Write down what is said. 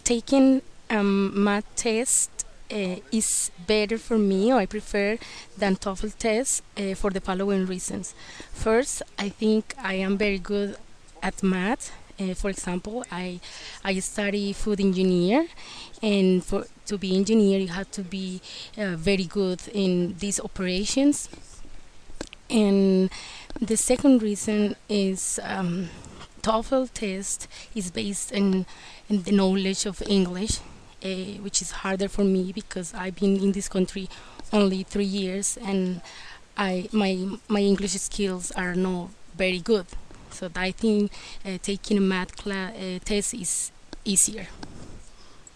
taking math test is better for me, or I prefer, than TOEFL test for the following reasons. First, I think I am very good at math. For example, I study food engineer, and for to be engineer, you have to be very good in these operations. And the second reason is TOEFL test is based in the knowledge of English, which is harder for me because I've been in this country only 3 years, and my English skills are not very good. So I think taking a math test is easier.